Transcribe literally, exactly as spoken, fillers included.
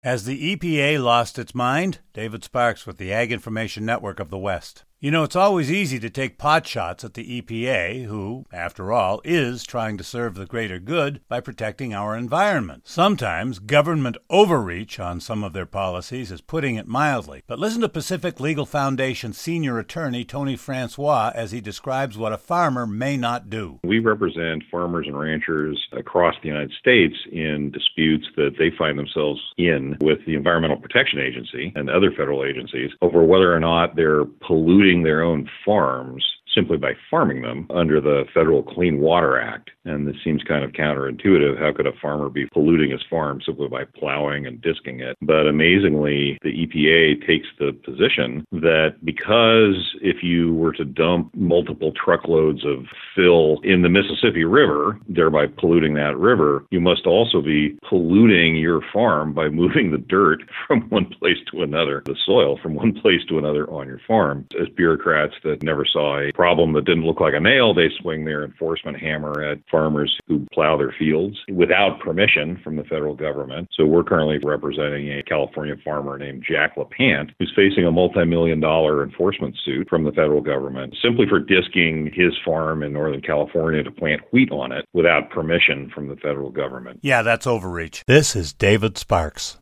Has the E P A lost its mind? David Sparks with the Ag Information Network of the West. You know, it's always easy to take pot shots at the E P A, who, after all, is trying to serve the greater good by protecting our environment. Sometimes government overreach on some of their policies is putting it mildly. But listen to Pacific Legal Foundation senior attorney Tony Francois as he describes what a farmer may not do. We represent farmers and ranchers across the United States in disputes that they find themselves in with the Environmental Protection Agency and other federal agencies over whether or not they're polluting their own farms simply by farming them under the Federal Clean Water Act. And this seems kind of counterintuitive. How could a farmer be polluting his farm simply by plowing and disking it? But amazingly, the E P A takes the position that because if you were to dump multiple truckloads of fill in the Mississippi River, thereby polluting that river, you must also be polluting your farm by moving the dirt from one place to another, the soil from one place to another on your farm. As bureaucrats that never saw a problem that didn't look like a nail, they swing their enforcement hammer at farmers who plow their fields without permission from the federal government. So we're currently representing a California farmer named Jack LaPant, who's facing a multi-million dollar enforcement suit from the federal government simply for disking his farm in Northern California to plant wheat on it without permission from the federal government. Yeah, that's overreach. This is David Sparks.